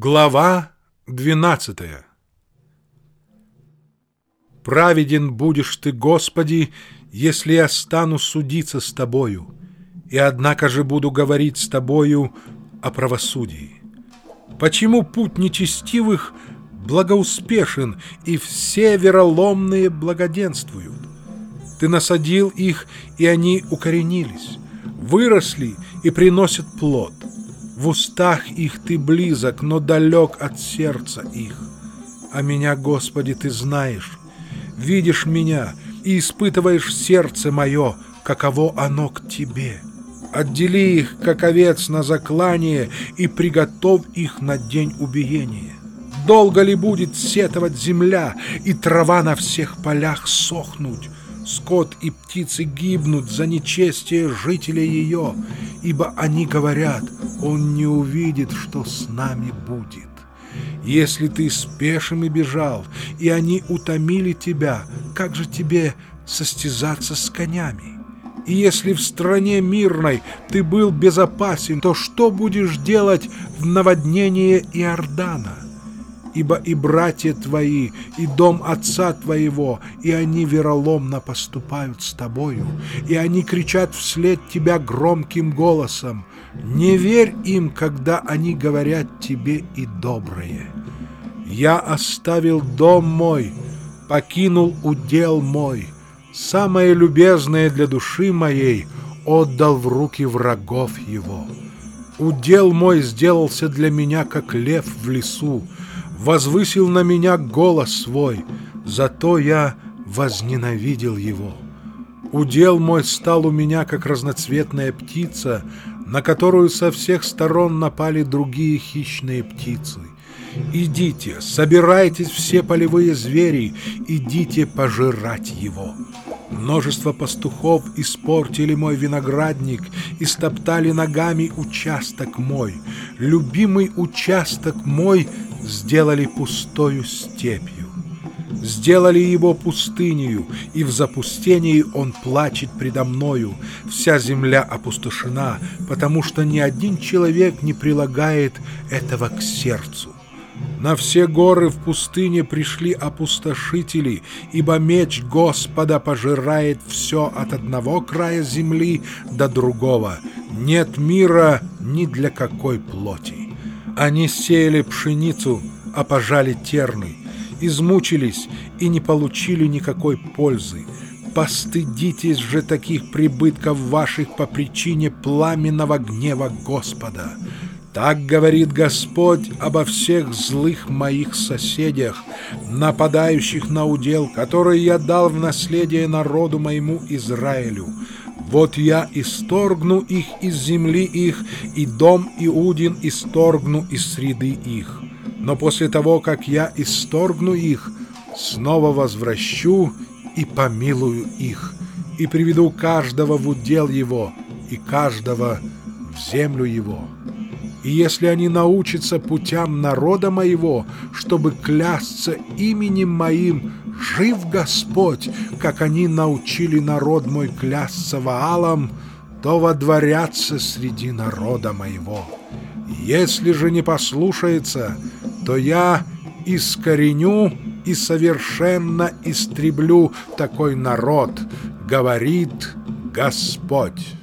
Глава 12. Праведен будешь ты, Господи, если я стану судиться с Тобою, и однако же буду говорить с Тобою о правосудии. Почему путь нечестивых благоуспешен, и все вероломные благоденствуют? Ты насадил их, и они укоренились, выросли и приносят плод. В устах их ты близок, но далек от сердца их. А меня, Господи, ты знаешь, видишь меня и испытываешь сердце мое, каково оно к Тебе. Отдели их, как овец, на заклание, и приготовь их на день убиения. Долго ли будет сетовать земля, и трава на всех полях сохнуть? Скот и птицы гибнут за нечестие жителей ее, ибо они говорят: он не увидит, что с нами будет. Если ты с пешими бежал, и они утомили тебя, как же тебе состязаться с конями? И если в стране мирной ты был безопасен, то что будешь делать в наводнении Иордана? Ибо и братья твои, и дом отца твоего, и они вероломно поступают с тобою, и они кричат вслед тебя громким голосом. Не верь им, когда они говорят тебе и доброе. Я оставил дом мой, покинул удел мой, самое любезное для души моей отдал в руки врагов его. Удел мой сделался для меня, как лев в лесу, возвысил на меня голос свой, зато я возненавидел его. Удел мой стал у меня, как разноцветная птица, на которую со всех сторон напали другие хищные птицы. Идите, собирайтесь все полевые звери, идите пожирать его. Множество пастухов испортили мой виноградник и стоптали ногами участок мой. Любимый участок мой сделали пустою степью. Сделали его пустынею, и в запустении он плачет предо мною. Вся земля опустошена, потому что ни один человек не прилагает этого к сердцу. На все горы в пустыне пришли опустошители, ибо меч Господа пожирает все от одного края земли до другого. Нет мира ни для какой плоти. Они сеяли пшеницу, а пожали терны, измучились и не получили никакой пользы. Постыдитесь же таких прибытков ваших по причине пламенного гнева Господа. Так говорит Господь обо всех злых моих соседях, нападающих на удел, который я дал в наследие народу моему Израилю. Вот я исторгну их из земли их, и дом Иудин исторгну из среды их. Но после того, как я исторгну их, снова возвращу и помилую их, и приведу каждого в удел его, и каждого в землю его. И если они научатся путям народа моего, чтобы клясться именем моим, жив Господь, как они научили народ мой клясться Ваалом, то водворятся среди народа моего. Если же не послушается, то я искореню и совершенно истреблю такой народ, говорит Господь».